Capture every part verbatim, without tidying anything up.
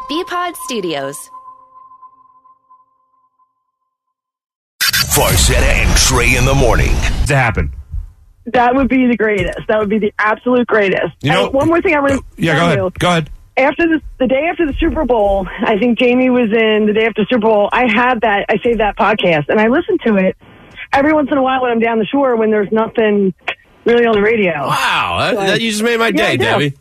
B-Pod Studios. Farzetta and Trey in the morning. To happen. That would be the greatest. That would be the absolute greatest. You know, and one more thing I want to yeah, go ahead. you. Go ahead. After the, the day after the Super Bowl, I think Jamie was in the day after Super Bowl. I had that, I saved that podcast, and I listened to it every once in a while when I'm down the shore when there's nothing really on the radio. Wow, that, So, that you just made my day, yeah, I Debbie.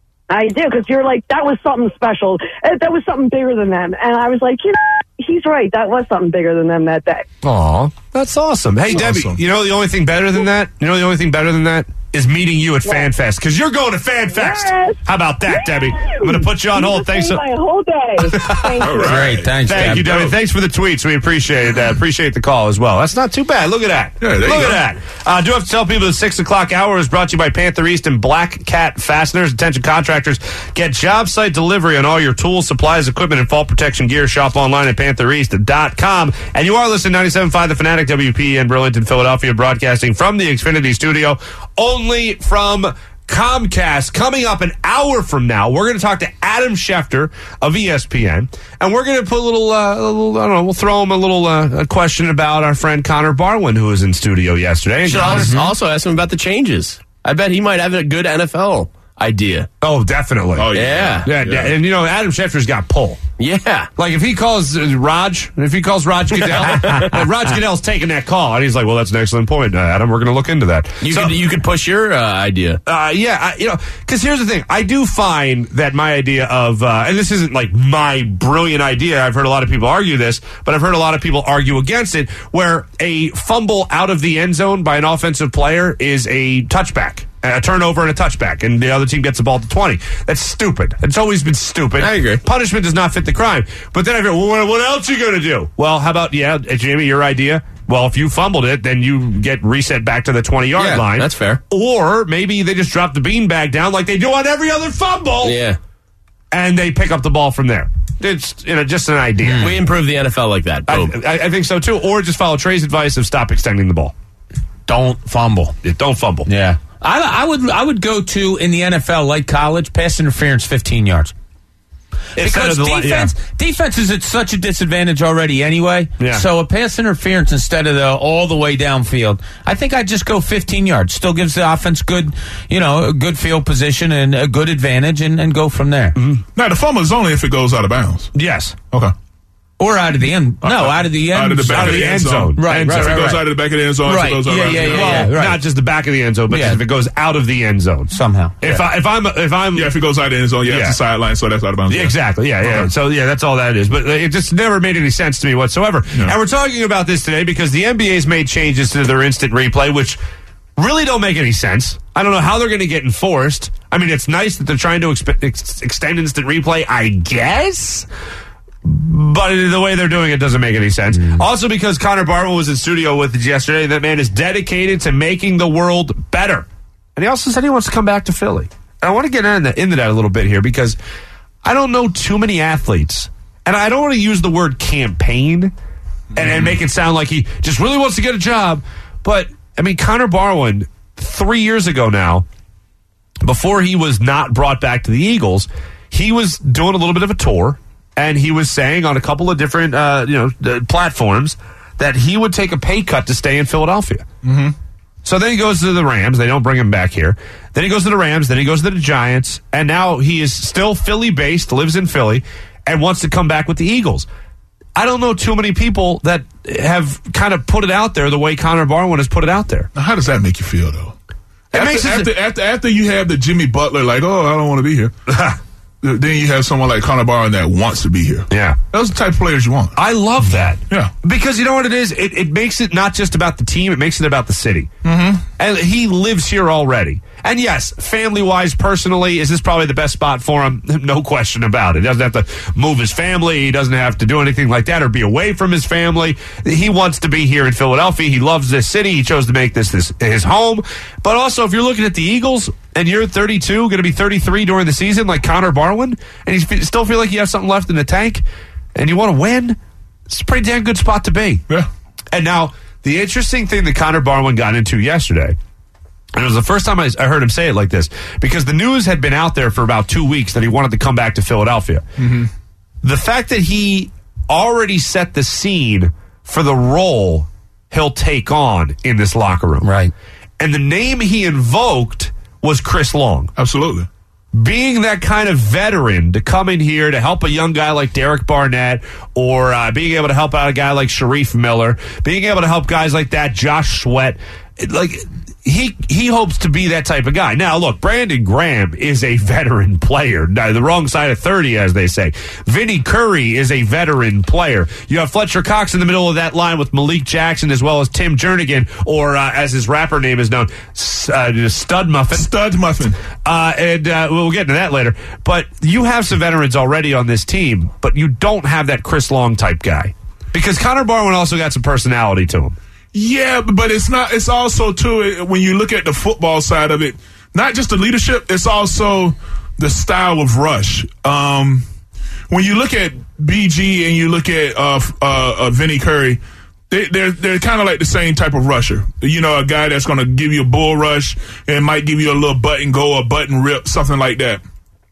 I do, because you're like, that was something special. Uh, That was something bigger than them. And I was like, you know, he's right. That was something bigger than them that day. Aw, that's awesome. Hey, That's Debbie, awesome. you know the only thing better than that? You know the only thing better than that? Is meeting you at FanFest, because you're going to FanFest. Yes. How about that, Yes. Debbie? I'm going to put you on You hold. just Thanks. made So- my whole day. Thank you. Great, thanks, Thank Deb. you, Debbie. Thanks for the tweets. We appreciate that. Appreciate the call as well. That's not too bad. Look at that. Yeah, there Look you at go. that. I uh, do have to tell people the six o'clock hour is brought to you by Panther East and Black Cat Fasteners. Attention contractors, get job site delivery on all your tools, supplies, equipment, and fall protection gear. Shop online at panther east dot com. And you are listening to ninety-seven point five The Fanatic, W P in Burlington, Philadelphia, broadcasting from the Xfinity studio, only from Comcast. Coming up an hour from now, we're going to talk to Adam Schefter of E S P N, and we're going to put a little, uh, a little, I don't know, we'll throw him a little uh, a question about our friend Connor Barwin, who was in studio yesterday. Should also, also ask him about the changes. I bet he might have a good N F L idea. Oh, definitely. Oh, Yeah. Yeah, yeah, and you know, Adam Schefter's got pull. Yeah. Like if he calls uh, Raj, if he calls Raj Goodell, uh, Raj Goodell's taking that call, and he's like, "Well, that's an excellent point, uh, Adam. We're going to look into that." You So- could you could push your uh, idea. Uh, yeah, I, you know, because here's the thing. I do find that my idea of, uh, and this isn't like my brilliant idea. I've heard a lot of people argue this, but I've heard a lot of people argue against it, where a fumble out of the end zone by an offensive player is a touchback. A turnover and a touchback, and the other team gets the ball to twenty. That's stupid. It's always been stupid. I agree. Punishment does not fit the crime. But then I go, well, what, what else are you going to do? Well, how about, yeah, Jamie, your idea? Well, if you fumbled it, then you get reset back to the twenty-yard Yeah, line. that's fair. Or maybe they just drop the beanbag down like they do on every other fumble, Yeah. and they pick up the ball from there. It's, you know, just an idea. We improve the N F L like that. I, Boom. I, I think so, too. Or just follow Trey's advice of stop extending the ball. Don't fumble. Yeah, don't fumble. Yeah. I, I would I would go to, in the N F L, like college, pass interference fifteen yards. Instead Because of the li- defense, defense is at such a disadvantage already anyway. Yeah. So a pass interference instead of the all the way downfield, I think I'd just go fifteen yards. Still gives the offense good, you know, a good field position and a good advantage, and, and go from there. Mm-hmm. Now, the fumble is only if it goes out of bounds. Yes. Okay. Or out of the end. No, out of the end. Out of the back Out of the end zone. Right, End right, If zone. it right, goes right. out of the back of the end zone, if Right. it goes out Yeah, of yeah, the yeah, end Well, zone. right. not just the back of the end zone, but Yeah. just if it goes out of the end zone. Somehow. If I if I'm if I'm Yeah, if it goes out of the end zone, yeah, Yeah. it's a sideline, so that's out of bounds. Yeah, exactly. Yeah, yeah. Okay. So yeah, that's all that is. But uh, it just never made any sense to me whatsoever. No. And we're talking about this today because the N B A's made changes to their instant replay, which really don't make any sense. I don't know how they're going to get enforced. I mean, it's nice that they're trying to exp- ex- extend instant replay, I guess. But the way they're doing it doesn't make any sense. Mm. Also, because Connor Barwin was in studio with us yesterday, that man is dedicated to making the world better. And he also said he wants to come back to Philly. And I want to get into, into that a little bit here because I don't know too many athletes. And I don't want to use the word campaign and, and make it sound like he just really wants to get a job. But, I mean, Connor Barwin, three years ago now, before he was not brought back to the Eagles, he was doing a little bit of a tour. And he was saying on a couple of different, uh, you know, uh, platforms that he would take a pay cut to stay in Philadelphia. Mm-hmm. So then he goes to the Rams. They don't bring him back here. Then he goes to the Rams. Then he goes to the Giants. And now he is still Philly-based, lives in Philly, and wants to come back with the Eagles. I don't know too many people that have kind of put it out there the way Connor Barwin has put it out there. Now, how does that make you feel, though? It After, makes it- after, after, after you have the Jimmy Butler, like, oh, I don't want to be here. Then you have someone like Connor Barwin that wants to be here. Yeah. Those are the type of players you want. I love that. Yeah. Because you know what it is? It, it makes it not just about the team, it makes it about the city. Mm-hmm. And he lives here already. And yes, family-wise, personally, is this probably the best spot for him? No question about it. He doesn't have to move his family. He doesn't have to do anything like that or be away from his family. He wants to be here in Philadelphia. He loves this city. He chose to make this, this his home. But also, if you're looking at the Eagles and you're thirty-two, going to be thirty-three during the season like Connor Barwin, and you fe- still feel like you have something left in the tank, and you want to win, it's a pretty damn good spot to be. Yeah. And now, the interesting thing that Connor Barwin got into yesterday, and it was the first time I, I heard him say it like this, because the news had been out there for about two weeks that he wanted to come back to Philadelphia. Mm-hmm. the fact that he already set the scene for the role he'll take on in this locker room. Right. And the name he invoked was Chris Long. Absolutely. Being that kind of veteran to come in here to help a young guy like Derek Barnett, or uh, being able to help out a guy like Sharif Miller, being able to help guys like that, Josh Sweat, like he he hopes to be that type of guy. Now, look, Brandon Graham is a veteran player. Now, the wrong side of thirty, as they say. Vinny Curry is a veteran player. You have Fletcher Cox in the middle of that line with Malik Jackson as well as Tim Jernigan, or uh, as his rapper name is known, uh, Stud Muffin. Stud Muffin. Uh, and uh, we'll get into that later. But you have some veterans already on this team, but you don't have that Chris Long type guy. Because Connor Barwin also got some personality to him. Yeah, but it's not. It's also too when you look at the football side of it, not just the leadership. It's also the style of rush. Um, when you look at B G and you look at uh, uh, uh, Vinny Curry, they, they're they're kind of like the same type of rusher. You know, a guy that's going to give you a bull rush and might give you a little button go, a button rip, something like that.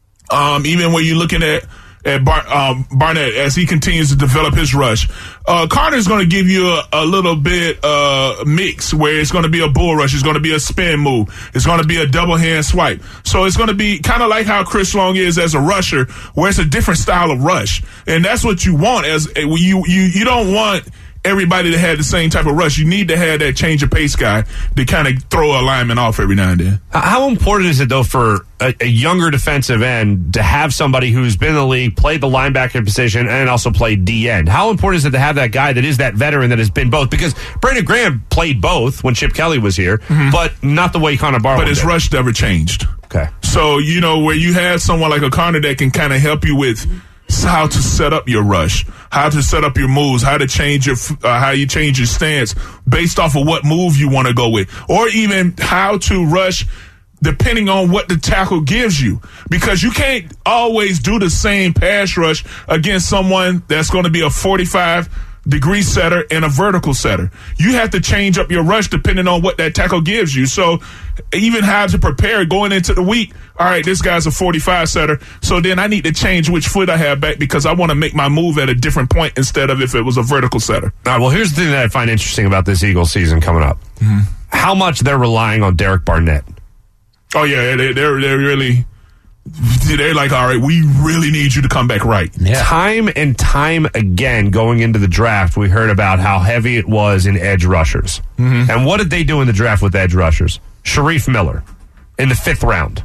Um, even when you're looking at. At Bar- um, Barnett, as he continues to develop his rush, uh, Carter's going to give you a, a little bit uh, mix where it's going to be a bull rush, it's going to be a spin move, it's going to be a double hand swipe. So it's going to be kind of like how Chris Long is as a rusher, where it's a different style of rush, and that's what you want. As you you you don't want everybody to have the same type of rush. You need to have that change of pace guy to kind of throw a lineman off every now and then. How important is it, though, for a, a younger defensive end to have somebody who's been in the league, played the linebacker position, and also played D end? How important is it to have that guy that is that veteran that has been both? Because Brandon Graham played both when Chip Kelly was here, mm-hmm. but not the way Connor Barwin But his did. rush never changed. Okay. So, you know, where you have someone like a Connor that can kind of help you with how to set up your rush, how to set up your moves, how to change your, uh, how you change your stance based off of what move you want to go with, or even how to rush depending on what the tackle gives you, because you can't always do the same pass rush against someone that's going to be a forty-five degree setter and a vertical setter. You have to change up your rush depending on what that tackle gives you. So even how to prepare going into the week, all right, this guy's a forty-five setter, so then I need to change which foot I have back because I want to make my move at a different point instead of if it was a vertical setter. All right, well, here's the thing that I find interesting about this Eagles season coming up. Mm-hmm. How much they're relying on Derek Barnett. Oh, yeah, they, they're, they're really... They're like, all right, we really need you to come back right. Yeah. Time and time again, going into the draft, we heard about how heavy it was in edge rushers. Mm-hmm. And what did they do in the draft with edge rushers? Sharif Miller in the fifth round.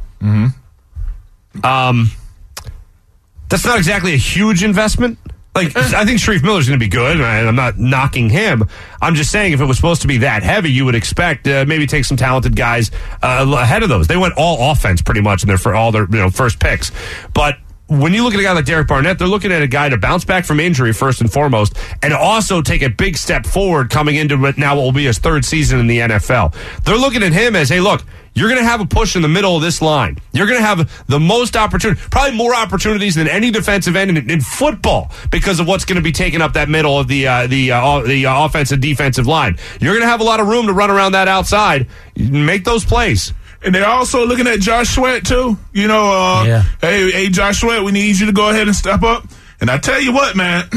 Mm-hmm. Um, that's not exactly a huge investment. Like, I think Sharif Miller's going to be good, and I'm not knocking him. I'm just saying if it was supposed to be that heavy, you would expect uh, maybe take some talented guys uh, ahead of those. They went all offense pretty much in their for all their you know first picks. But when you look at a guy like Derek Barnett, they're looking at a guy to bounce back from injury first and foremost, and also take a big step forward coming into now what will be his third season in the N F L. They're looking at him as, hey, look, you're going to have a push in the middle of this line. You're going to have the most opportunity, probably more opportunities than any defensive end in, in football because of what's going to be taking up that middle of the uh, the uh, the uh, offensive defensive line. You're going to have a lot of room to run around that outside, make those plays. And they're also looking at Josh Sweat, too. You know, uh, yeah. hey, hey, Josh Sweat, we need you to go ahead and step up. And I tell you what, man,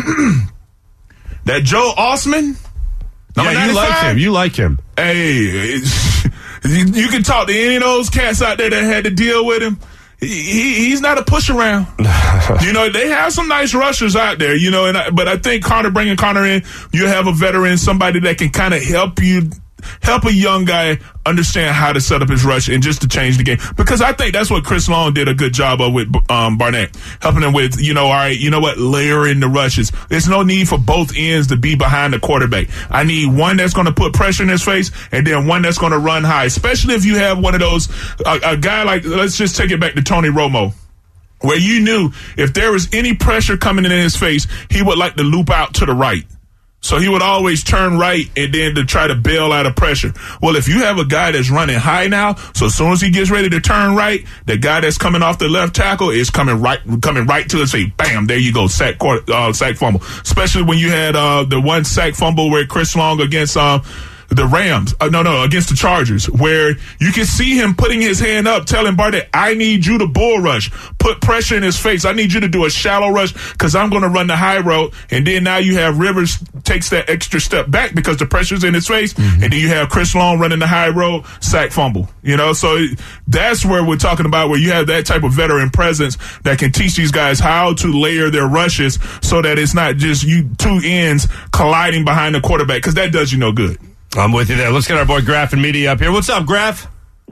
that Joe Osman, yeah, you like him. You like him. Hey, you, you can talk to any of those cats out there that had to deal with him. He, he he's not a push around. You know, they have some nice rushers out there, you know, and I, but I think Connor, bringing Connor in, you have a veteran, somebody that can kind of help you, help a young guy understand how to set up his rush and just to change the game. Because I think that's what Chris Long did a good job of with um, Barnett, helping him with, you know, all right, you know what, layering the rushes. There's no need for both ends to be behind the quarterback. I need one that's going to put pressure in his face and then one that's going to run high, especially if you have one of those, a, a guy like, let's just take it back to Tony Romo, where you knew if there was any pressure coming in his face, he would like to loop out to the right. So he would always turn right and then to try to bail out of pressure. Well, if you have a guy that's running high now, so as soon as he gets ready to turn right, the guy that's coming off the left tackle is coming right, coming right to his feet. Bam! There you go, sack, uh, sack fumble. Especially when you had uh, the one sack fumble where Chris Long against uh, the Rams. Uh, no, no, against the Chargers, where you can see him putting his hand up, telling Barnett, I need you to bull rush, put pressure in his face. I need you to do a shallow rush because I'm going to run the high road. And then now you have Rivers takes that extra step back because the pressure's in his face. Mm-hmm. And then you have Chris Long running the high road, sack fumble. You know, so that's where we're talking about where you have that type of veteran presence that can teach these guys how to layer their rushes so that it's not just you two ends colliding behind the quarterback, because that does you no good. I'm with you there. Let's get our boy Graf and Media up here. What's up, Graf?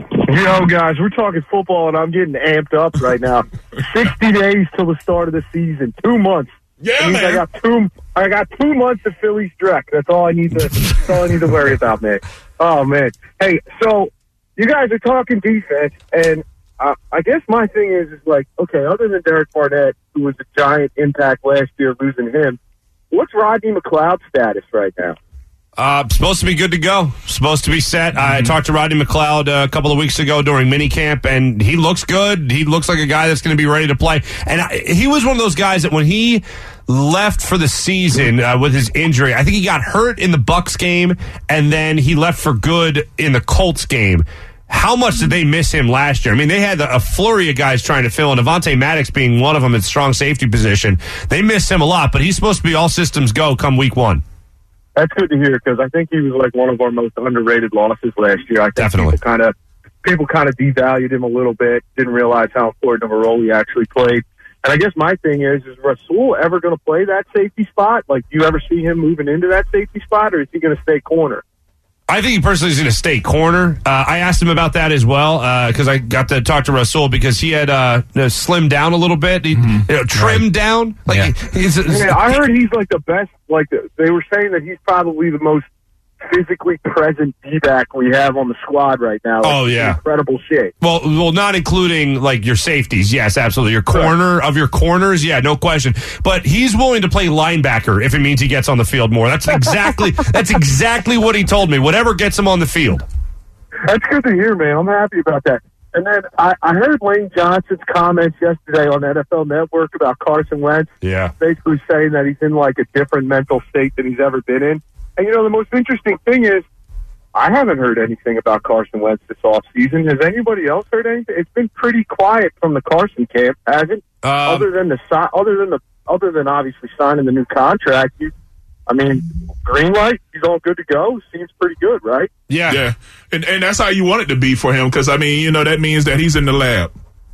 Yo, guys, we're talking football, and I'm getting amped up right now. sixty days till the start of the season. Two months. Yeah, man. I got two. I got two months of Phillies Dreck. That's all I need to. That's all I need to worry about, man. Oh man. Hey, so you guys are talking defense, and uh, I guess my thing is, is like, okay, other than Derek Barnett, who was a giant impact last year, losing him, what's Rodney McLeod's status right now? Uh, supposed to be good to go. Supposed to be set. Mm-hmm. I talked to Rodney McLeod uh, a couple of weeks ago during minicamp, and he looks good. He looks like a guy that's going to be ready to play. And I, he was one of those guys that when he left for the season uh, with his injury, I think he got hurt in the Bucs game, and then he left for good in the Colts game. How much did they miss him last year? I mean, they had a flurry of guys trying to fill in, Avonte Maddox being one of them at strong safety position. They missed him a lot, but he's supposed to be all systems go come week one. That's good to hear, because I think he was like one of our most underrated losses last year. I think Definitely. people kind of people kind of devalued him a little bit, didn't realize how important of a role he actually played. And I guess my thing is, is Rasul ever going to play that safety spot? Like, do you ever see him moving into that safety spot, or is he going to stay corner? I think he personally is going to stay corner. Uh, I asked him about that as well because uh, I got to talk to Rasul because he had uh, slimmed down a little bit, he, mm-hmm. you know, trimmed right. down. Like yeah. he, he's, yeah, I heard he's like the best. Like they were saying that he's probably the most physically present D-back we have on the squad right now. Like, oh yeah, incredible shape. Well, well, not including like your safeties. Yes, absolutely. Your corner of your corners. Yeah, no question. But he's willing to play linebacker if it means he gets on the field more. That's exactly that's exactly what he told me. Whatever gets him on the field. That's good to hear, man. I'm happy about that. And then I, I heard Lane Johnson's comments yesterday on N F L Network about Carson Wentz. Yeah, basically saying that he's in like a different mental state than he's ever been in. And, you know, the most interesting thing is I haven't heard anything about Carson Wentz this offseason. Has anybody else heard anything? It's been pretty quiet from the Carson camp, hasn't? Um, other than the other than the other than obviously signing the new contract, you, I mean, green light, he's all good to go. Seems pretty good, right? Yeah, yeah, and and that's how you want it to be for him, because I mean, you know, that means that he's in the lab.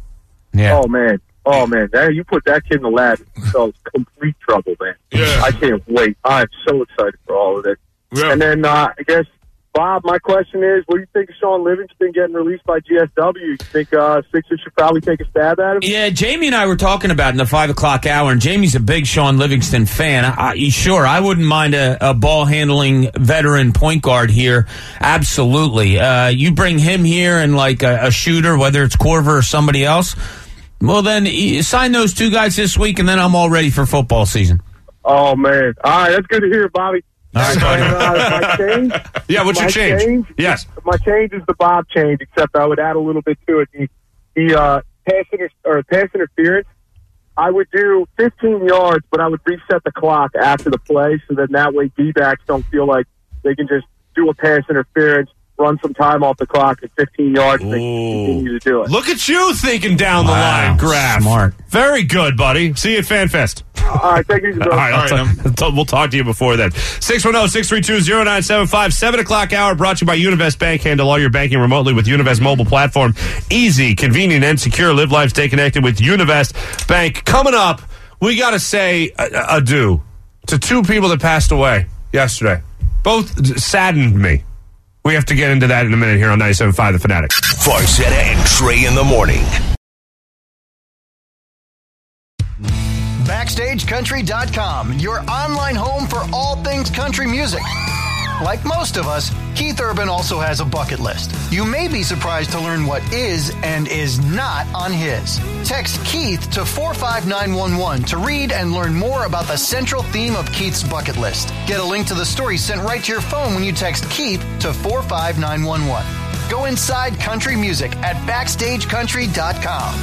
Yeah. Oh man. Oh, man, that, you put that kid in the lab, so it's complete trouble, man. Yeah. I can't wait. I'm so excited for all of it. Yeah. And then, uh, I guess, Bob, my question is, what do you think of Sean Livingston getting released by G S W? You think uh, Sixers should probably take a stab at him? Yeah, Jamie and I were talking about it in the five o'clock hour, and Jamie's a big Sean Livingston fan. I, I, sure, I wouldn't mind a, a ball-handling veteran point guard here. Absolutely. Uh, you bring him here and, like, a, a shooter, whether it's Korver or somebody else, well, then sign those two guys this week, and then I'm all ready for football season. Oh, man. All right, that's good to hear, Bobby. All right, uh, my change, yeah, what's my your change? change? Yes. My change is the Bob change, except I would add a little bit to it. The, the uh, pass, inter- or pass interference, I would do fifteen yards, but I would reset the clock after the play, so that that way D-backs don't feel like they can just do a pass interference, run some time off the clock at fifteen yards, and they can continue to do it. Look at you thinking down wow. the line, Graf. Smart. Very good, buddy. See you at FanFest. All right, take it easy, bro. All right, All right, I'll t- we'll talk to you before then. six one zero, six three two, zero nine seven five, seven o'clock hour brought to you by Univest Bank. Handle all your banking remotely with Univest mobile platform. Easy, convenient, and secure. Live life, stay connected with Univest Bank. Coming up, we got to say uh, adieu to two people that passed away yesterday. Both saddened me. We have to get into that in a minute here on ninety-seven point five The Fanatic. Farcetta and Trey in the morning. Backstage Country dot com, your online home for all things country music. Like most of us, Keith Urban also has a bucket list. You may be surprised to learn what is and is not on his. Text Keith to four five nine one one to read and learn more about the central theme of Keith's bucket list. Get a link to the story sent right to your phone when you text Keith to four five nine one one. Go inside country music at Backstage Country dot com.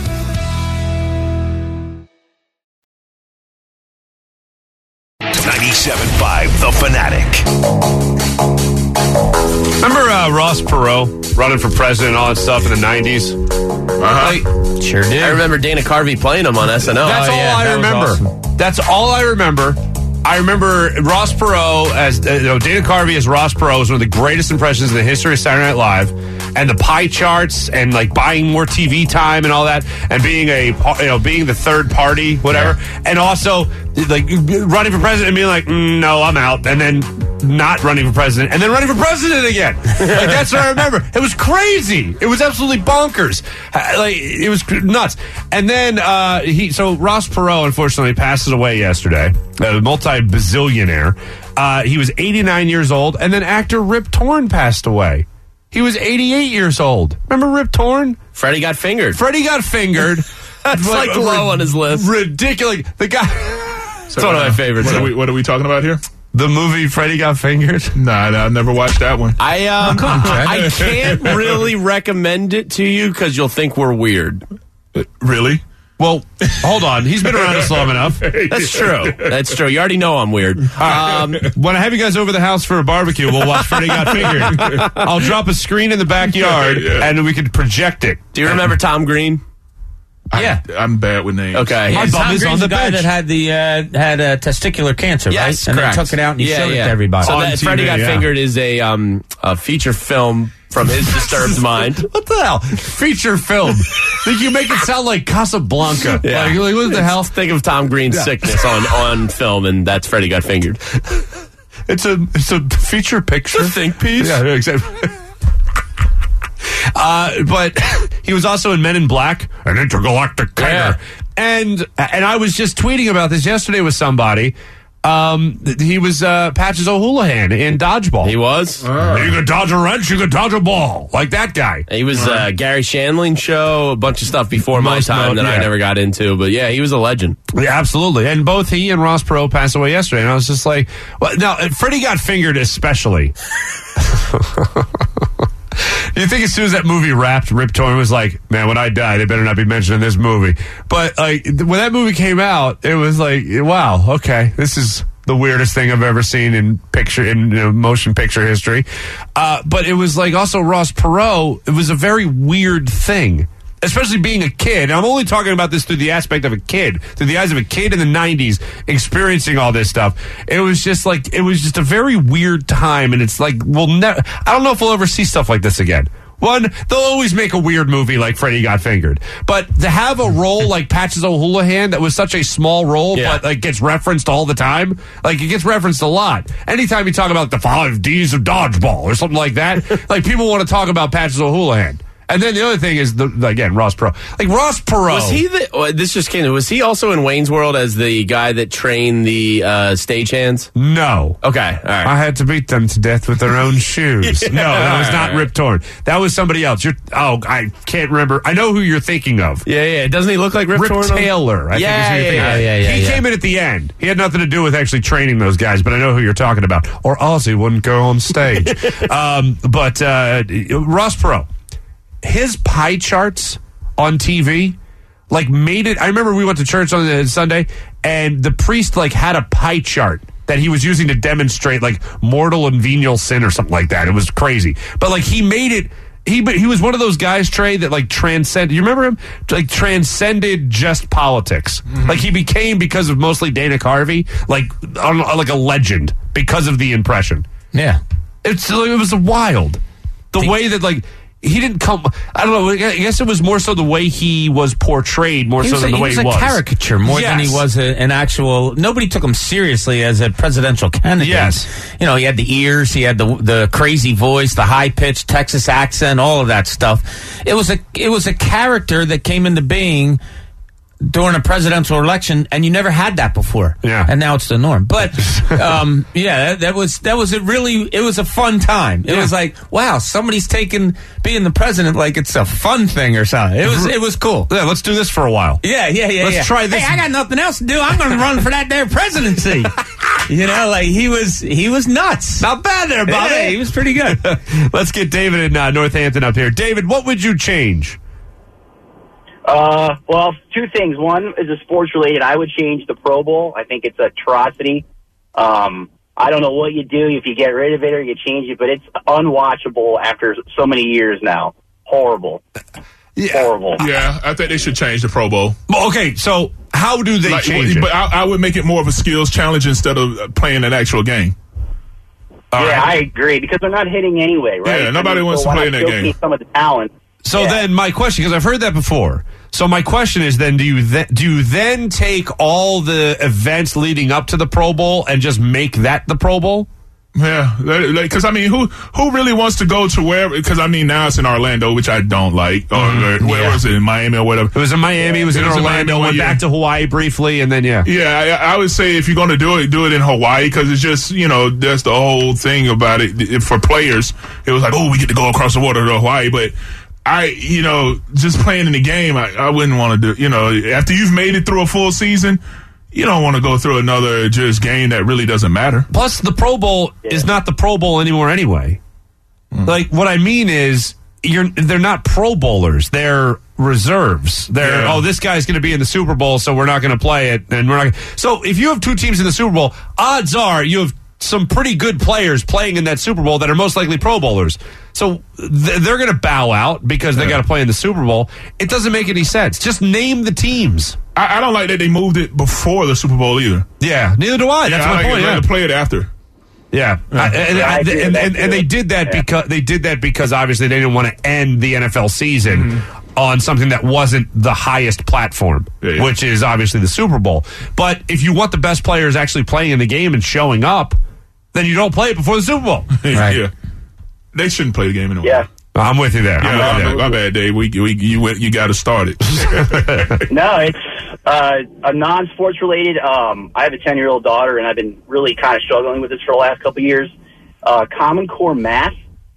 ninety-seven point five The Fanatic. Remember uh, Ross Perot running for president and all that stuff in the nineties? Uh-huh. Sure did. I remember Dana Carvey playing him on S N L. That's Oh, all yeah, I that was remember. awesome. That's all I remember. I remember Ross Perot as uh, you know, Dana Carvey as Ross Perot was one of the greatest impressions in the history of Saturday Night Live, and the pie charts and like buying more T V time and all that, and being a you know being the third party, whatever, yeah. And also like running for president and being like, mm, no, I'm out, and then not running for president, and then running for president again. Like that's what I remember. It was crazy. It was absolutely bonkers. Uh, Like it was nuts. And then uh, he, so Ross Perot, unfortunately, passes away yesterday. A multi-bazillionaire. Uh, he was eighty-nine years old, and then actor Rip Torn passed away. He was eighty-eight years old. Remember Rip Torn? Freddie got fingered. Freddie got fingered. That's like low on his list. Ridiculous. The guy. It's one of my favorites. What are we, what are we talking about here? The movie Freddie Got Fingered? Nah, nah, I've never watched that one. I um, I can't really recommend it to you because you'll think we're weird. Uh, really? Well, hold on. He's been around us long enough. That's true. That's true. You already know I'm weird. Um, when I have you guys over the house for a barbecue, we'll watch Freddie Got Fingered. I'll drop a screen in the backyard, yeah. and we can project it. Do you remember Tom Green? Yeah, I, I'm bad with names. Okay, yeah, My bum Tom is Green's on the the guy bench. that had the uh, had uh, testicular cancer, yes, right? And correct. they took it out and he yeah, showed yeah. it to everybody. So On that T V, Freddie Got yeah. Fingered is a um a feature film from his disturbed mind. What the hell? Feature film. Think you make it sound like Casablanca. Yeah. Like, like, what the hell? Think of Tom Green's Yeah. sickness on, on film, and that's Freddie Got Fingered. It's a it's a feature picture. It's a think piece. Yeah, exactly. Uh, but he was also in Men in Black, an intergalactic kiter. Yeah. And and I was just tweeting about this yesterday with somebody. Um, he was uh, Patches O'Houlihan in Dodgeball. He was. You can dodge a wrench, you can dodge a ball. Like that guy. He was uh, Gary Shandling show, a bunch of stuff before my Most time mo- that I yeah. never got into. But yeah, he was a legend. Yeah, absolutely. And both he and Ross Perot passed away yesterday. And I was just like, well, now, Freddie Got Fingered especially. You think as soon as that movie wrapped, Rip Torn was like, man, when I die, they better not be mentioned in this movie. But like when that movie came out, it was like, wow, okay, this is the weirdest thing I've ever seen in picture in you know, motion picture history. Uh, but it was like also Ross Perot. It was a very weird thing. Especially being a kid. And I'm only talking about this through the aspect of a kid, through the eyes of a kid in the nineties experiencing all this stuff. It was just like, it was just a very weird time. And it's like, we'll never, I don't know if we'll ever see stuff like this again. One, they'll always make a weird movie like Freddie Got Fingered. But to have a role like Patches O'Houlihan that was such a small role, Yeah. but like gets referenced all the time, like it gets referenced a lot. Anytime you talk about the five D's of dodgeball or something like that, like people want to talk about Patches O'Houlihan. And then the other thing is, the, again, Ross Perot. Like, Ross Perot. Was he the? Oh, this just came. Was he also in Wayne's World as the guy that trained the uh, stagehands? No. Okay, all right. I had to beat them to death with their own shoes. Yeah. No, that was not Rip Torn. That was somebody else. You're, oh, I can't remember. I know who you're thinking of. yeah, yeah. Doesn't he look like Rip, Rip Torn? Taylor, I Yeah, think is who you're yeah, thinking yeah, of. yeah, yeah, He yeah. came in at the end. He had nothing to do with actually training those guys, but I know who you're talking about. Or Ozzy wouldn't go on stage. um, but uh, Ross Perot. His pie charts on T V, like, made it. I remember we went to church on the Sunday, and the priest, like, had a pie chart that he was using to demonstrate, like, mortal and venial sin or something like that. It was crazy. But, like, he made it. He he was one of those guys, Trey, that, like, transcended. You remember him? Like, transcended just politics. Mm-hmm. Like, he became, because of mostly Dana Carvey, like, on, like a legend because of the impression. Yeah. It's it was wild. The way that, like, he didn't come. I don't know. I guess it was more so the way he was portrayed, more He so was, than a, the way he he was was. a caricature more than he Yes. was a, an actual. Nobody took him seriously as a presidential candidate. Yes. You know, he had the ears, he had the the crazy voice, the high pitched Texas accent, all of that stuff. It was a it was a character that came into being during a presidential election, and you never had that before. Yeah. And now it's the norm. But um, yeah, that, that was that was a really it was a fun time. It Yeah. was like, wow, somebody's taking being the president like it's a fun thing or something. It was it was cool. Yeah, let's do this for a while. Yeah, yeah, yeah. Let's yeah. try this. Hey, I got nothing else to do. I'm going to run for that there presidency. You know, like he was he was nuts. Not bad there, Bobby. Yeah, he was pretty good. Let's get David in uh, Northampton up here. David, what would you change? Uh, well, two things. One is a sports related. I would change the Pro Bowl. I think it's an atrocity. Um, I don't know what you do, if you get rid of it or you change it, but it's unwatchable after so many years now. Horrible. Yeah. Horrible. Yeah, I think they should change the Pro Bowl. Okay, so how do they Like, change it? But I, I would make it more of a skills challenge instead of playing an actual game. All yeah, right. I agree, because they're not hitting anyway, right? Yeah, nobody I mean, wants so to why play in not that showcase game. some of the talent. So Yeah. then my question, because I've heard that before. So my question is then, do you th- do you then take all the events leading up to the Pro Bowl and just make that the Pro Bowl? Yeah, because I mean, who who really wants to go to wherever? Because I mean, now it's in Orlando, which I don't like. Or Mm-hmm. where Yeah. was it? In Miami or whatever. It was in Miami, it was in It was in Orlando, Miami, went yeah. back to Hawaii briefly, and then, yeah. Yeah, I, I would say if you're going to do it, do it in Hawaii, because it's just, you know, that's the whole thing about it. If for players, it was like, oh, we get to go across the water to Hawaii, but I, you know, just playing in the game, I, I wouldn't want to do, you know, after you've made it through a full season, you don't want to go through another just game that really doesn't matter. Plus, the Pro Bowl Yeah. is not the Pro Bowl anymore anyway. Mm. Like, what I mean is, you're they're not Pro Bowlers. They're reserves. They're, Yeah. oh, this guy's going to be in the Super Bowl, so we're not going to play it. And we're not. So, if you have two teams in the Super Bowl, odds are you have some pretty good players playing in that Super Bowl that are most likely Pro Bowlers. So, th- they're going to bow out because they Yeah. got to play in the Super Bowl. It doesn't make any sense. Just name the teams. I, I don't like that they moved it before the Super Bowl either. Yeah, neither do I. That's yeah, I my like point. it, Yeah. like to play it after. Yeah, I- and, Yeah, I and, agree with and, that and, and too. they did that Yeah. because they did that because obviously they didn't want to end the N F L season Mm-hmm. on something that wasn't the highest platform, Yeah, yeah. which is obviously the Super Bowl. But if you want the best players actually playing in the game and showing up, then you don't play it before the Super Bowl. Right. Yeah, they shouldn't play the game anyway. Yeah. I'm with you there. I'm Yeah, with my, you my there. bad, Dave. We, we you went, you got to start it. No, it's uh, a non-sports related. Um, I have a ten-year-old daughter, and I've been really kind of struggling with this for the last couple of years. Uh, Common Core math.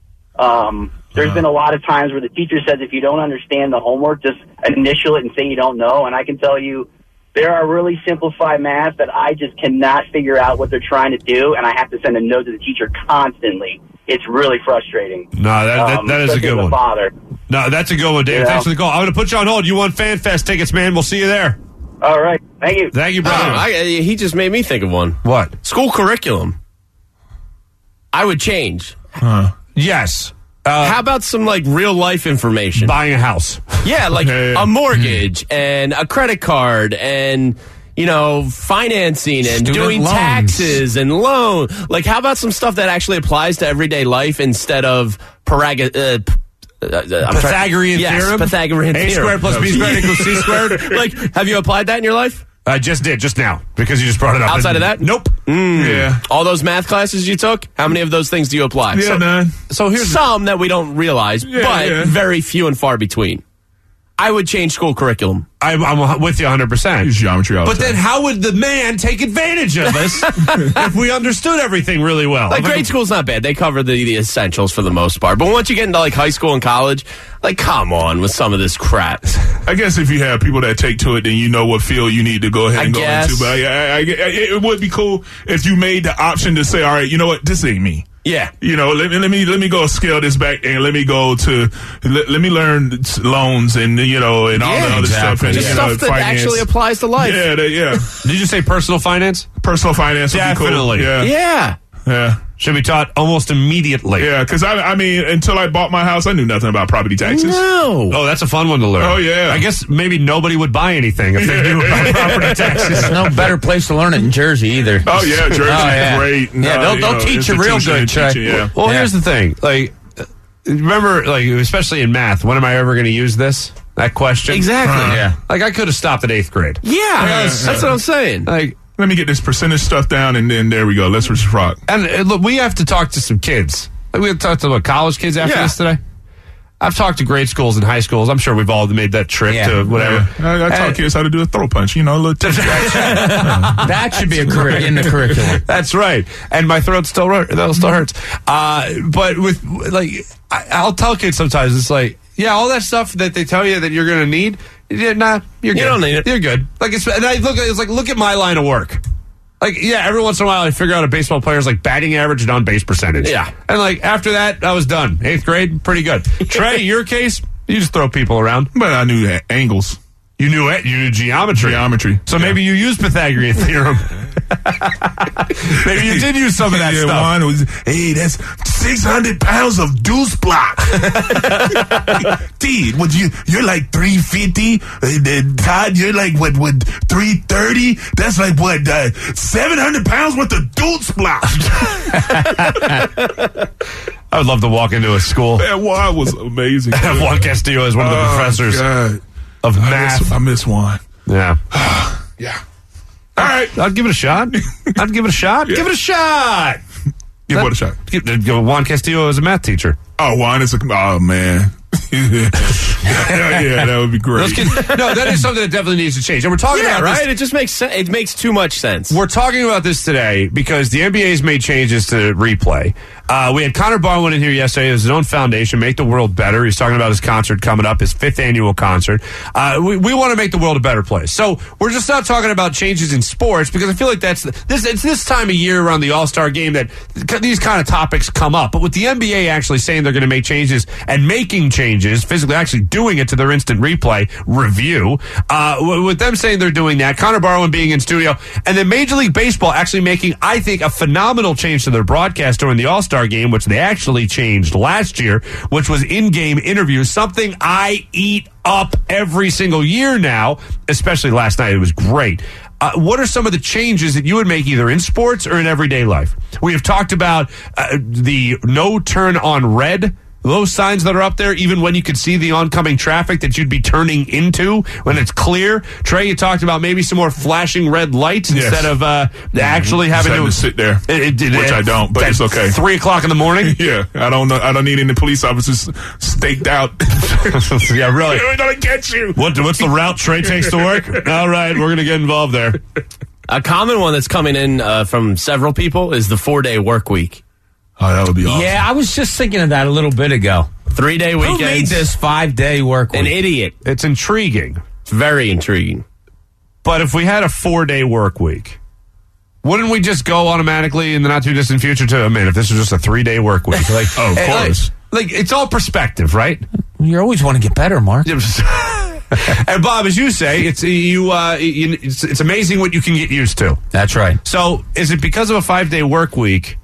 Um, there's Uh-huh. been a lot of times where the teacher says if you don't understand the homework, just initial it and say you don't know. And I can tell you there are really simplified math that I just cannot figure out what they're trying to do, and I have to send a note to the teacher constantly. It's really frustrating. No, that, that, Um, that is a especially good as one. Father. No, that's a good one, Dave. Yeah. Thanks for the call. I'm going to put you on hold. You want FanFest tickets, man. We'll see you there. All right. Thank you. Thank you, Oh, brother. I, he just made me think of one. What? School curriculum. I would change. Yes. Uh, How about some like real life information? buying a house. Yeah, like Yeah. a mortgage and a credit card and, you know, financing and Student doing loans. taxes and loan. Like, how about some stuff that actually applies to everyday life instead of paraga, uh, p- uh, I'm trying- Pythagorean yes, theorem? Pythagorean A theorem. squared plus B squared equals C squared? Like, have you applied that in your life? I just did, just now, because you just brought it up. Outside of that? Nope. Yeah, All those math classes you took, how many of those things do you apply? yeah, So- none. So here's some that we don't realize, Yeah, but yeah. very few and far between. I would change school curriculum. I'm, I'm with you one hundred percent. Use geometry all But the then time. how would the man take advantage of us if we understood everything really well? Like, If I grade could- school's not bad. They cover the, the essentials for the most part. But once you get into, like, high school and college, like, come on with some of this crap. I guess if you have people that take to it, then you know what field you need to go ahead I and go guess. into. But I, I, I, it would be cool if you made the option to say, all right, you know what, this ain't me. Yeah. You know, let me let me let me go scale this back and let me go to let, let me learn loans and you know and all Yeah, the other exactly. stuff and The you know, stuff that finance. actually applies to life. Yeah, that, yeah. Did you say personal finance? Personal finance would Definitely. be cool. Yeah, Yeah. yeah, Should be taught almost immediately. yeah. Because I, I mean, until I bought my house, I knew nothing about property taxes. No. Oh, that's a fun one to learn. Oh, yeah. I guess maybe nobody would buy anything if they knew about property taxes. There's no better place to learn it in Jersey either. Oh yeah, Jersey Oh, yeah. is great. Yeah, they'll- they'll teach you real institution good, and Trey. teaching, Yeah. Well, Yeah. here's the thing. Like, uh, remember, like, especially in math, when am I ever going to use this? That question? Exactly. Yeah. Like, I could have stopped at eighth grade. Yeah. That's what I'm saying. Like, Let me get this percentage stuff down, and then there we go. Let's just rock. and uh, look, we have to talk to some kids. Like, we have to talk to what, college kids after Yeah. this today. I've talked to grade schools and high schools. I'm sure we've all made that trip Yeah. to whatever. Yeah. I, I taught And- kids how to do a throw punch. You know, a little tip. That should be a curri- in the curriculum. That's right. And my throat still hurt. That still hurts. Uh, but with like, I, I'll tell kids sometimes it's like, yeah, all that stuff that they tell you that you're going to need. Yeah, nah, you're good. You don't need it. You're good. Like, it's, and I look. It's like look at my line of work. Like, yeah, every once in a while I figure out a baseball player's like batting average and on base percentage. Yeah. And like after that, I was done. Eighth grade, pretty good. Trey, your case, you just throw people around. But I knew that angles, You knew it. You knew geometry. geometry. So Yeah. maybe you use Pythagorean theorem. Maybe you did use some of that yeah, stuff. Juan was, hey, that's six hundred pounds of deuce block. Dude, would you, you're like three fifty. Uh, Todd, you're like, what, what, three thirty? That's like, what, uh, seven hundred pounds worth of deuce block. I would love to walk into a school. Man, Juan was amazing. Have Juan Castillo as one of the Oh, professors God. of I math. miss, I miss Juan. Yeah. Yeah. All right. I'd give it a shot. I'd give it a shot. Yeah. Give it a shot. Give what a shot. Give, give Juan Castillo as a math teacher. Oh, Juan is a, oh, man. yeah, that would be great. Those kids, no, that is something that definitely needs to change. And we're talking Yeah, about right? this. It just makes sense. It makes too much sense. We're talking about this today because the N B A's made changes to replay. Uh, we had Connor Barwin in here yesterday. It was his own foundation, Make the World Better. He's talking about his concert coming up, his fifth annual concert. Uh, we we want to make the world a better place. So we're just not talking about changes in sports because I feel like that's this. It's this time of year around the All-Star game that these kind of topics come up. But with the N B A actually saying they're going to make changes and making changes, physically actually doing it to their instant replay review, uh, with them saying they're doing that, Connor Barwin being in studio, and then Major League Baseball actually making, I think, a phenomenal change to their broadcast during the All-Star game, which they actually changed last year, which was in-game interviews, something I eat up every single year now, especially last night. It was great. Uh, what are some of the changes that you would make either in sports or in everyday life? We have talked about uh, the no turn on red, those signs that are up there, even when you could see the oncoming traffic that you'd be turning into when it's clear. Trey, you talked about maybe some more flashing red lights Yes. instead of uh, actually having having to, to sit there, it, it, which it, I don't, but at it's okay. Three o'clock in the morning. Yeah, I don't know. I don't need any police officers staked out. Yeah, really. We're gonna get you. What, what's the route Trey takes to work? All right, we're going to get involved there. A common one that's coming in uh, from several people is the four-day work week. Oh, that would be awesome. Yeah, I was just thinking of that a little bit ago. Three-day Who made weekends. this five-day work An week? idiot. It's intriguing. It's very intriguing. But if we had a four-day work week, wouldn't we just go automatically in the not-too-distant future to, I mean, if this was just a three-day work week? Like, Oh, of and, like- course. Like, it's all perspective, right? You always want to get better, Mark. And Bob, as you say, it's you. Uh, you it's, it's amazing what you can get used to. That's right. So, is it because of a five-day work week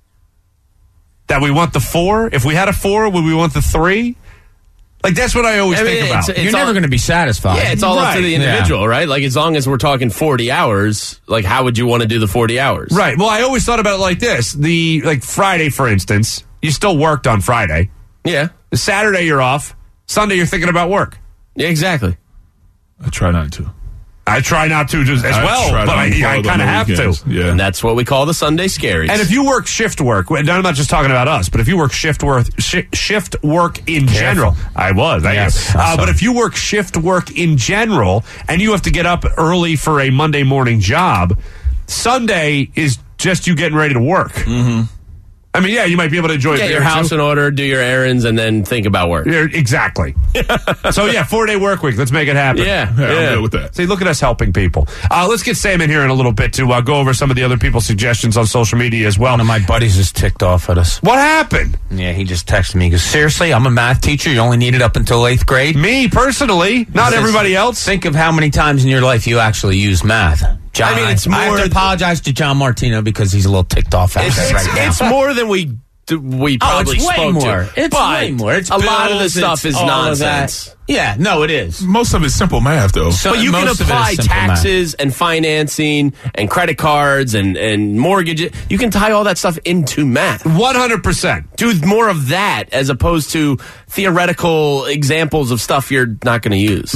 that we want the four? If we had a four, would we want the three? Like, that's what I always I mean, think it's- about. it's You're all- never going to be satisfied. Yeah, it's all up to Right. the Yeah. individual, right? Like, as long as we're talking forty hours, like, how would you want to do the forty hours? Right. Well, I always thought about it like this. The, like, Friday, for instance, you still worked on Friday. Yeah. Saturday, you're off. Sunday, you're thinking about work. Yeah, exactly. I try not to. I try not to just as I well, try but not I, to I follow kind of the have weekends. to. Yeah. And that's what we call the Sunday scaries. And if you work shift work, and I'm not just talking about us, but if you work shift work, shi shift work in general, I was, I Yes, am. I'm Uh, but sorry. if you work shift work in general, and you have to get up early for a Monday morning job, Sunday is just you getting ready to work. Mm-hmm. I mean, yeah, you might be able to enjoy get it your house in order, do your errands, and then think about work. Yeah, exactly. So yeah, four day work week. Let's make it happen. Yeah, Yeah, I'm yeah. good with that. See, look at us helping people. Uh, let's get Sam in here in a little bit to uh, go over some of the other people's suggestions on social media as well. One of my buddies is ticked off at us. What happened? Yeah, he just texted me. He goes, seriously, I'm a math teacher. You only need it up until eighth grade? Me personally, not He says, everybody else. Think of how many times in your life you actually use math. John, I mean, it's I have more- to apologize to John Martino because he's a little ticked off at It's, us it's, right now. it's more than we we probably oh, it's way spoke more. to. It's but way more. It's a lot of the bills, stuff it's is all of nonsense. that. Yeah, no, it is. Most of it's simple math, though. So But you can most of it is apply simple math. taxes and financing and credit cards and, and mortgages. You can tie all that stuff into math. one hundred percent. Do more of that as opposed to theoretical examples of stuff you're not going to use.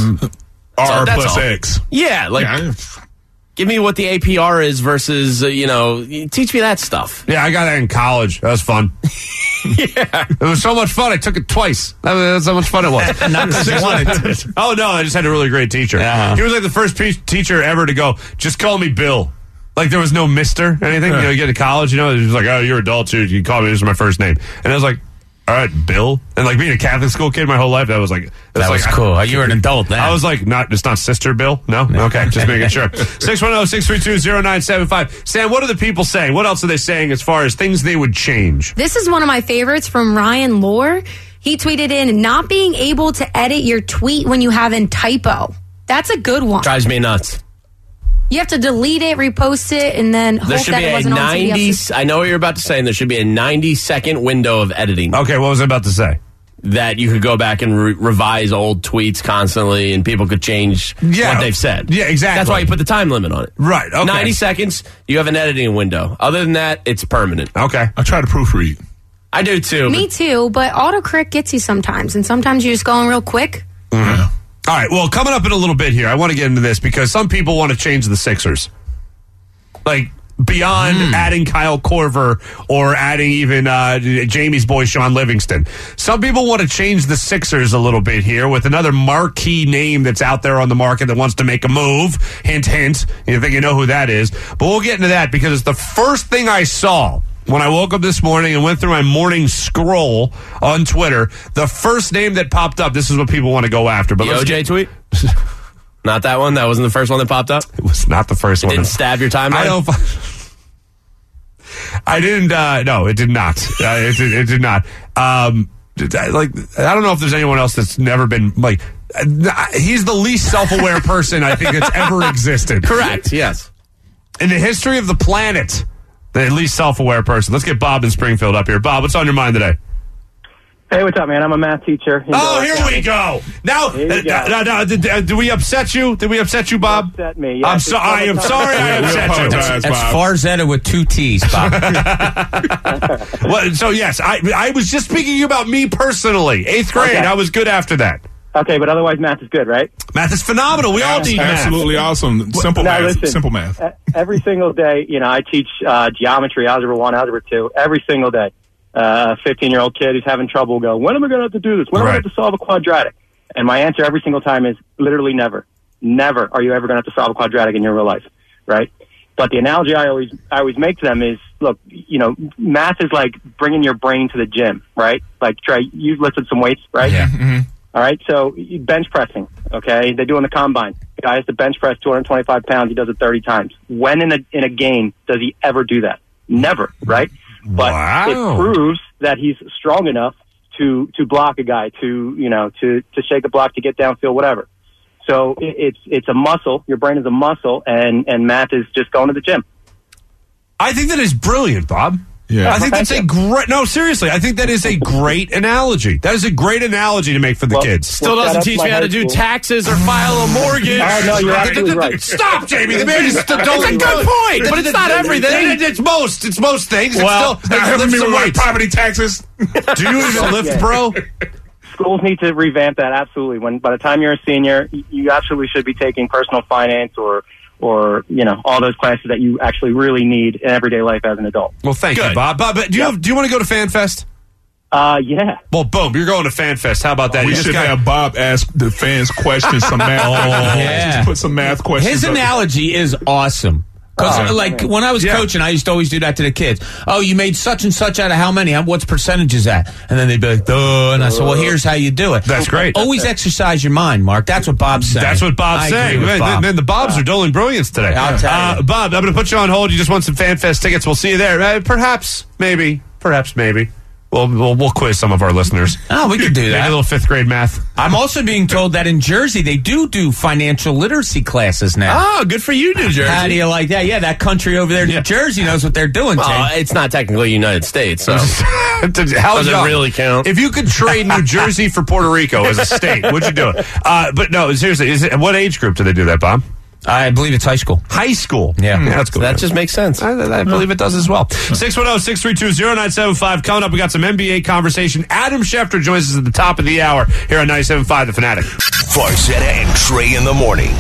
R that's plus all. X. Yeah, like Yeah. give me what the A P R is versus, uh, you know, teach me that stuff. Yeah, I got that in college. That was fun. Yeah. It was so much fun. I took it twice. That was, that's how much fun it was. Not 'cause you wanted to. Oh, no, I just had a really great teacher. Uh-huh. He was like the first pe- teacher ever to go, just call me Bill. Like there was no mister or anything. You know, you get to college, you know, he was like, oh, you're adults. You, you call me, this is my first name. And I was like, all right, Bill. And like being a Catholic school kid my whole life, that was like, That was like, cool. I, You were an adult then. I was like, not, it's not Sister Bill? No? Okay, just making sure. six one zero, six three two, zero nine seven five. Sam, what are the people saying? What else are they saying as far as things they would change? This is one of my favorites from Ryan Lohr. He tweeted in, not being able to edit your tweet when you have in typo. That's a good one. Drives me nuts. You have to delete it, repost it, and then There hope should that be it a wasn't on somebody ninety. else's. I know what you're about to say, and there should be a ninety second window of editing. Okay, what was I about to say? That you could go back and re- revise old tweets constantly, and people could change Yeah. what they've said. Yeah, exactly. That's why you put the time limit on it. Right, okay. ninety seconds, you have an editing window. Other than that, it's permanent. Okay. I try to proofread. I do too. Me too, but autocorrect gets you sometimes, and sometimes you're just going real quick. Mm-hmm. All right, well, coming up in a little bit here, I want to get into this because some people want to change the Sixers. Like, beyond Hmm. adding Kyle Korver or adding even uh, Jamie's boy, Sean Livingston. Some people want to change the Sixers a little bit here with another marquee name that's out there on the market that wants to make a move. Hint, hint. You think you know who that is. But we'll get into that because it's the first thing I saw when I woke up this morning and went through my morning scroll on Twitter. The first name that popped up, this is what people want to go after. But The let's O J get- tweet? Not that one? That wasn't the first one that popped up? It was not the first It one. didn't stab your timeline? I don't. I didn't. Uh, no, it did not. Uh, it, did, it did not. Um, like I don't know if there's anyone else that's never been like. Uh, he's the least self-aware person I think that's ever existed. Correct. Yes. In the history of the planet, the least self-aware person. Let's get Bob in Springfield up here. Bob, what's on your mind today? Hey, what's up, man? I'm a math teacher. in Oh, Delaware here County. we go. Now, Here you uh, go. no, no, did, uh, did we upset you? Did we upset you, Bob? Upset me. Yes, I'm it's so, I am summertime. sorry I We upset you. apologize, That's Bob. Farzetta with two T's, Bob. Well, so yes, I I was just speaking about me personally. Eighth grade, Okay. I was good after that. Okay, but otherwise math is good, right? Math is phenomenal. We all need math. Absolutely awesome. Simple Now, math. listen, Simple math. e- Every single day, you know, I teach uh, geometry, algebra one, algebra two, every single day. Uh, a fifteen-year-old kid who's having trouble will go, when am I going to have to do this? When am I Right. going to have to solve a quadratic? And my answer every single time is literally never. Never are you ever going to have to solve a quadratic in your real life, right? But the analogy I always I always make to them is, look, you know, math is like bringing your brain to the gym, right? Like, try you've lifted some weights, right? Yeah. Mm-hmm. All right, so you- bench pressing, okay? They do in the combine. The guy has to bench press two hundred twenty-five pounds. He does it thirty times. When in a in a game does he ever do that? Never, right? But Wow. it proves that he's strong enough to to block a guy, to you know, to to shake a block, to get downfield, whatever. So it, it's it's a muscle. Your brain is a muscle, and and math is just going to the gym. I think that is brilliant, Bob. Yeah. I think that's a great. No, seriously, I think that is a great analogy. That is a great analogy to make for the Well, kids. Still Well, doesn't that's teach my me how to high do school. taxes or file a mortgage. Oh, no, you're absolutely right. Stop, Jamie. The man is still It's a good point, but it's not everything. It's most. It's most things. Well, it's now still, helping lift me some with my weights. property taxes. Do you even lift, Yeah. bro? Schools need to revamp that, absolutely. When by the time you're a senior, y- you absolutely should be taking personal finance or or you know all those classes that you actually really need in everyday life as an adult. Well, thank you, Good. Bob. Bob, do you Yep. have, do you want to go to FanFest? Uh, yeah. Well, boom, you're going to FanFest. How about that? We You just should got- have Bob ask the fans questions, some math. Oh, yeah. Just put some math questions. His up. analogy is awesome. Because, Oh, like, man. when I was Yeah. coaching, I used to always do that to the kids. Oh, you made such and such out of how many? How- What's percentage is that? And then they'd be like, duh. And I said, well, here's how you do it. That's great. Always exercise your mind, Mark. That's what Bob's saying. That's what Bob's I saying. agree with Man, Bob. man, the Bobs are doling brilliance today. I'll tell uh, you. Bob, I'm going to put you on hold. You just want some FanFest tickets. We'll see you there. Uh, perhaps, maybe, perhaps, maybe. We'll, we'll we'll quiz some of our listeners. Oh, we could do Maybe that. a little fifth grade math. I'm also being told that in Jersey, they do do financial literacy classes now. Oh, good for you, New Jersey. How do you like that? Yeah, that country over there, New Jersey, knows what they're doing, Well, Jay. it's not technically United States, so How does it really count? If you could trade New Jersey for Puerto Rico as a state, would you do it? Uh, but no, seriously, is it, what age group do they do that, Bob? I believe it's high school. High school. Yeah. that's cool. that just makes sense. I, I believe it does as well. six one zero, six three two, zero nine seven five. Coming up, we got some N B A conversation. Adam Schefter joins us at the top of the hour here on ninety-seven point five The Fanatic. Farzetta and Trey in the morning.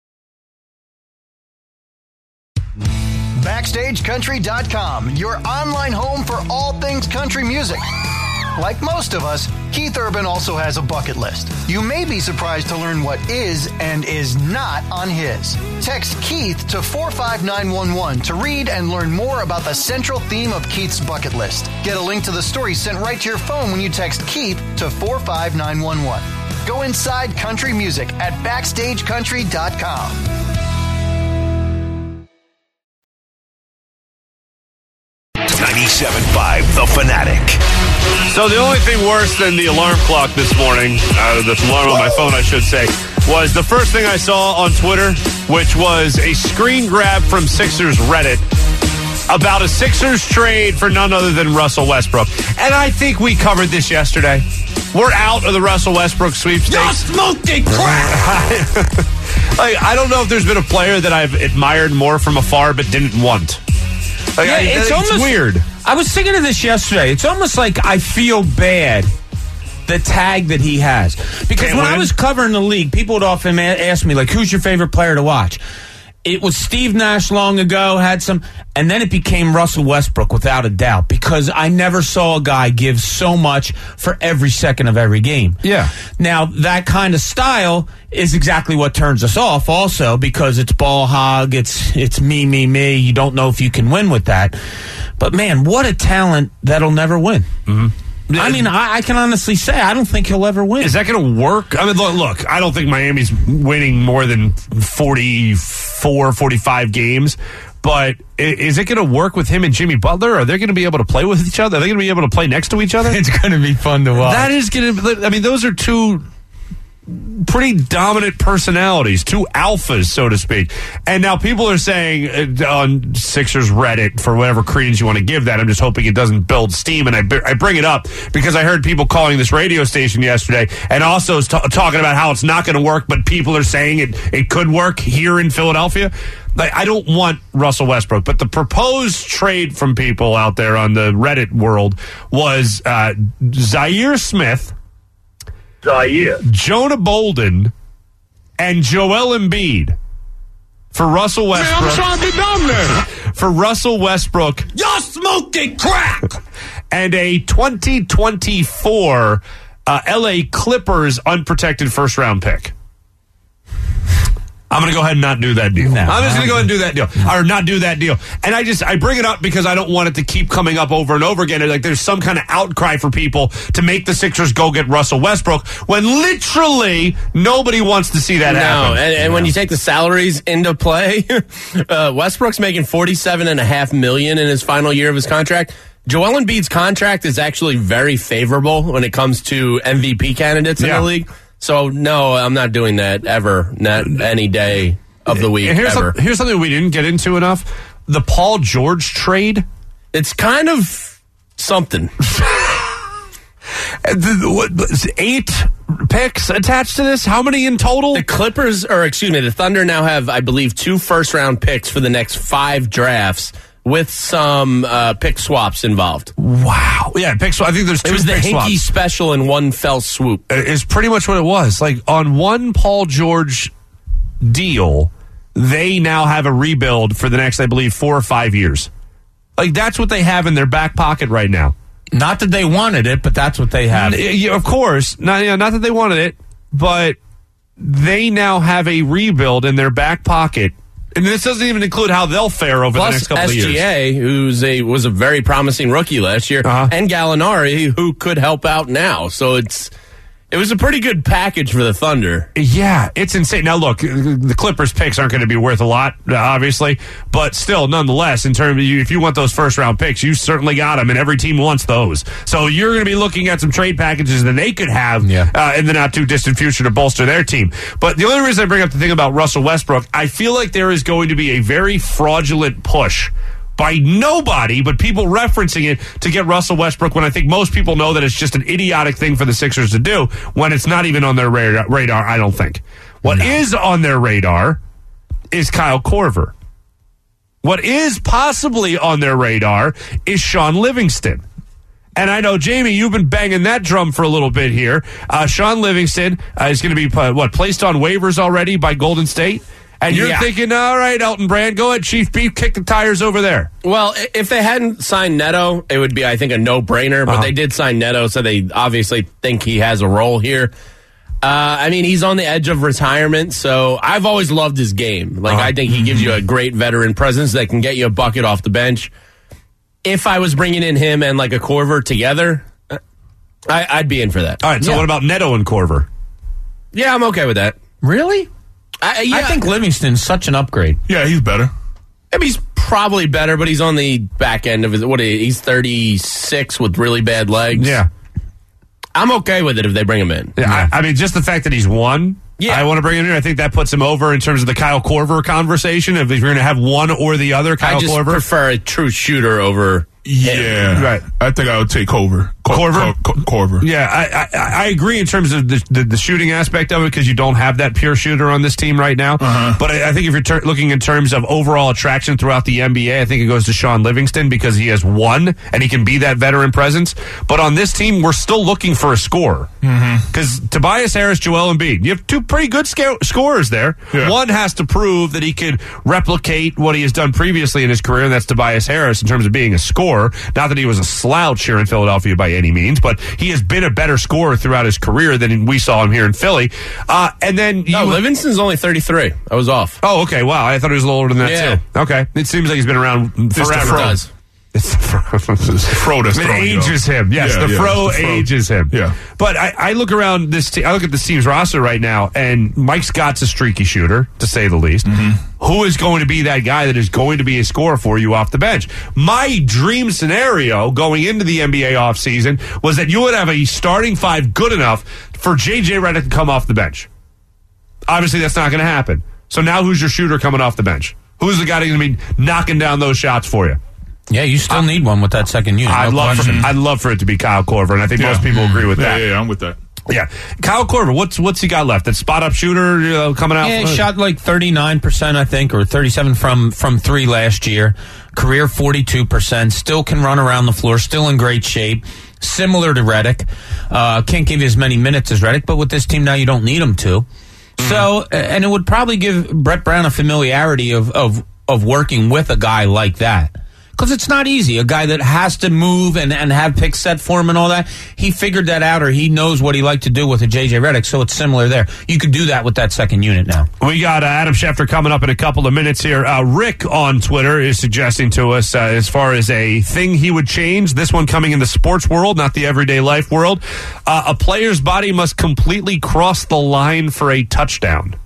Backstage Country dot com, your online home for all things country music. Like most of us, Keith Urban also has a bucket list. You may be surprised to learn what is and is not on his. Text Keith to four five nine one one to read and learn more about the central theme of Keith's bucket list. Get a link to the story sent right to your phone when you text Keith to four five nine one one. Go inside country music at Backstage Country dot com. ninety-seven point five The Fanatic. So the only thing worse than the alarm clock this morning, uh, the alarm on my phone, I should say, was the first thing I saw on Twitter, which was a screen grab from Sixers Reddit about a Sixers trade for none other than Russell Westbrook. And I think we covered this yesterday. We're out of the Russell Westbrook sweepstakes. You're smoking crack! Like, I don't know if there's been a player that I've admired more from afar but didn't want. Like, yeah, I, it's, it's almost weird. I was thinking of this yesterday. It's almost like I feel bad the tag that he has. Because Can't when win. I was covering the league, people would often a- ask me, like, who's your favorite player to watch? It was Steve Nash long ago, had some, and then it became Russell Westbrook without a doubt, because I never saw a guy give so much for every second of every game. Yeah. Now, that kind of style is exactly what turns us off also, because it's ball hog, it's it's me, me, me. You don't know if you can win with that. But, man, what a talent that'll never win. Mm-hmm. I mean, I, I can honestly say I don't think he'll ever win. Is that going to work? I mean, look, look, I don't think Miami's winning more than forty-four, forty-five games. But is it going to work with him and Jimmy Butler? Are they going to be able to play with each other? Are they going to be able to play next to each other? It's going to be fun to watch. That is going to, I mean, those are two pretty dominant personalities, two alphas, so to speak. And now people are saying uh, on Sixers Reddit, for whatever credence you want to give that, I'm just hoping it doesn't build steam. And I, I bring it up because I heard people calling this radio station yesterday and also t- talking about how it's not going to work, but people are saying it, it could work here in Philadelphia. Like, I don't want Russell Westbrook, but the proposed trade from people out there on the Reddit world was uh, Zaire Smith, Zaire, Jonah Bolden, and Joel Embiid for Russell Westbrook. Man, I'm trying to get down there. For Russell Westbrook. You're smoking crack! And a twenty twenty-four uh, L A Clippers unprotected first round pick. I'm going to go ahead and not do that deal. No, I'm just going to go ahead and do that deal. Or not do that deal. And I just, I bring it up because I don't want it to keep coming up over and over again. Like there's some kind of outcry for people to make the Sixers go get Russell Westbrook when literally nobody wants to see that no, happen. and, and when you take the salaries into play, uh, Westbrook's making forty-seven and a half million in his final year of his contract. Joel Embiid's contract is actually very favorable when it comes to M V P candidates in Yeah. the league. So, no, I'm not doing that ever, not any day of the week, And here's, ever. some- here's something we didn't get into enough. The Paul George trade. It's kind of something. The- what, eight picks attached to this? How many in total? The Clippers, or excuse me, the Thunder now have, I believe, two first-round picks for the next five drafts with some uh, pick swaps involved. Wow. Yeah, pick swap. I think there's two It was the pick Hinkie swaps. special in one fell swoop. Is pretty much what it was. Like on one Paul George deal, they now have a rebuild for the next, I believe, four or five years. Like that's what they have in their back pocket right now. Not that they wanted it, but that's what they have. N- yeah, of course, not you know, not that they wanted it, but they now have a rebuild in their back pocket. And this doesn't even include how they'll fare over Plus the next couple S G A, of years. who's a was a very promising rookie last year, Uh-huh. and Gallinari, who could help out now. So it's it was a pretty good package for the Thunder. Yeah, it's insane. Now, look, the Clippers picks aren't going to be worth a lot, obviously, but still, nonetheless, in terms of you, if you want those first round picks, you certainly got them, and every team wants those. So you're going to be looking at some trade packages that they could have Yeah. uh, in the not too distant future to bolster their team. But the only reason I bring up the thing about Russell Westbrook, I feel like there is going to be a very fraudulent push by nobody, but people referencing it to get Russell Westbrook when I think most people know that it's just an idiotic thing for the Sixers to do when it's not even on their radar, radar I don't think. What No. is on their radar is Kyle Korver. What is possibly on their radar is Sean Livingston. And I know, Jamie, you've been banging that drum for a little bit here. Uh, Sean Livingston uh, is going to be, uh, what, placed on waivers already by Golden State? And you're Yeah. thinking, all right, Elton Brand, go ahead, Chief Beef, kick the tires over there. Well, i- if they hadn't signed Neto, it would be, I think, a no-brainer. But Uh-huh. they did sign Neto, so they obviously think he has a role here. Uh, I mean, he's on the edge of retirement, so I've always loved his game. Like, Uh-huh. I think he gives you a great veteran presence that can get you a bucket off the bench. If I was bringing in him and, like, a Korver together, I, I'd be in for that. All right, so Yeah. what about Neto and Korver? Yeah, I'm okay with that. Really? I, yeah, I think Livingston's such an upgrade. Yeah, he's better. I mean, he's probably better, but he's on the back end of his. What? He's thirty-six with really bad legs. Yeah. I'm okay with it if they bring him in. Yeah, I, I mean, just the fact that he's won Yeah. I want to bring him in. I think that puts him over in terms of the Kyle Korver conversation. If you're going to have one or the other, Kyle I just Korver. prefer a true shooter over. Yeah, Right. I think I would take Korver. Cor- Korver? Cor- Cor- Korver. Yeah, I, I, I agree in terms of the, the, the shooting aspect of it because you don't have that pure shooter on this team right now. Uh-huh. But I, I think if you're ter- looking in terms of overall attraction throughout the N B A, I think it goes to Sean Livingston because he has one and he can be that veteran presence. But on this team, we're still looking for a scorer because mm-hmm. Tobias Harris, Joel Embiid, you have two pretty good sca- scorers there. Yeah. One has to prove that he could replicate what he has done previously in his career, and that's Tobias Harris in terms of being a scorer. Not that he was a slouch here in Philadelphia by any means, but he has been a better scorer throughout his career than we saw him here in Philly. Uh, and then you, No, Livingston's only thirty-three. I was off. Oh, okay. Wow, I thought he was a little older than that Yeah. too. Okay, it seems like he's been around It's the forever. fro. Does. It's the fro. It's the fro that's It throwing you ages off. him. Yes, Yeah, the, yeah, fro it's the fro. ages him. Yeah. But I, I look around this. Te- I look at this team's roster right now, and Mike Scott's a streaky shooter, to say the least. Mm-hmm. Who is going to be that guy that is going to be a scorer for you off the bench? My dream scenario going into the N B A offseason was that you would have a starting five good enough for J J Redick to come off the bench. Obviously, that's not going to happen. So now who's your shooter coming off the bench? Who's the guy that's going to be knocking down those shots for you? Yeah, you still need one with that second unit. I'd no love, for, question. I'd love for it to be Kyle Korver, and I think Yeah. most people agree with Yeah, that. yeah, yeah, I'm with that. Yeah, Kyle Korver, what's what's he got left? That spot up shooter you know, coming out. Yeah, he shot like thirty-nine percent, I think, or thirty-seven from from three last year. Career forty-two percent. Still can run around the floor. Still in great shape. Similar to Redick. Uh, can't give you as many minutes as Redick, but with this team now, you don't need him to. Mm-hmm. So, and it would probably give Brett Brown a familiarity of of of working with a guy like that. Because it's not easy. A guy that has to move and, and have picks set for him and all that, he figured that out, or he knows what he liked to do with a J J Redick, so it's similar there. You could do that with that second unit now. We got uh, Adam Schefter coming up in a couple of minutes here. Uh, Rick on Twitter is suggesting to us uh, as far as a thing he would change, this one coming in the sports world, not the everyday life world. Uh, a player's body must completely cross the line for a touchdown.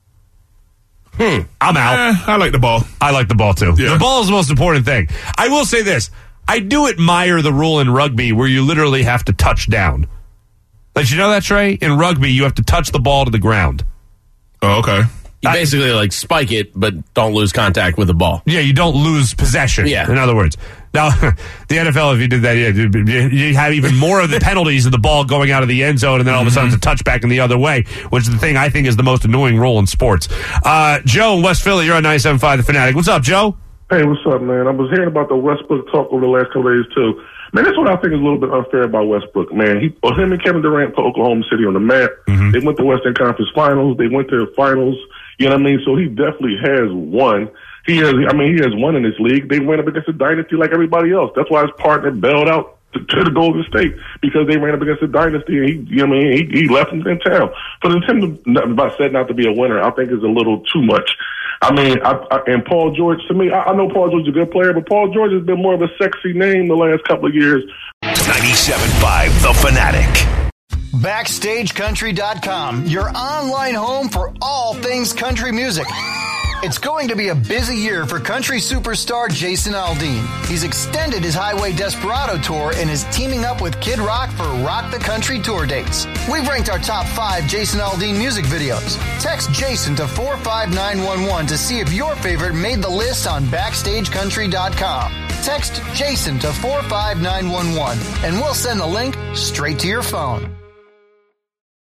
Hmm. I'm out. Eh, I like the ball. I like the ball too. Yeah. The ball is the most important thing. I will say this. I do admire the rule in rugby where you literally have to touch down. Did you know that, Trey? In rugby, you have to touch the ball to the ground. Oh, okay. You basically like spike it, but don't lose contact with the ball. Yeah, you don't lose possession. Yeah. In other words. Now, the N F L, if you did that, yeah, you you have even more of the penalties of the ball going out of the end zone, and then all of a sudden it's a touchback in the other way, which is the thing I think is the most annoying rule in sports. Uh, Joe in West Philly, you're on ninety-seven point five The Fanatic. What's up, Joe? Hey, what's up, man? I was hearing about the Westbrook talk over the last couple of days, too. Man, that's what I think is a little bit unfair about Westbrook, man. He, well, him and Kevin Durant put Oklahoma City on the map. Mm-hmm. They went to Western Conference Finals. They went to the finals. You know what I mean? So he definitely has won. He has, I mean, he has won in this league. They went up against a dynasty like everybody else. That's why his partner bailed out to, to the Golden State, because they ran up against a dynasty, and he, you know what I mean? He, he left them in town. For him to not, said not to be a winner, I think is a little too much. I mean, I, I, and Paul George, to me, I, I know Paul George is a good player, but Paul George has been more of a sexy name the last couple of years. ninety-seven point five The Fanatic. Backstage Country dot com, your online home for all things country music. It's going to be a busy year for country superstar Jason Aldean. He's extended his Highway Desperado tour and is teaming up with Kid Rock for Rock the Country tour dates. We've ranked our top five Jason Aldean music videos. Text Jason to four five nine one one to see if your favorite made the list on Backstage Country dot com. Text Jason to four five nine one one and we'll send the link straight to your phone.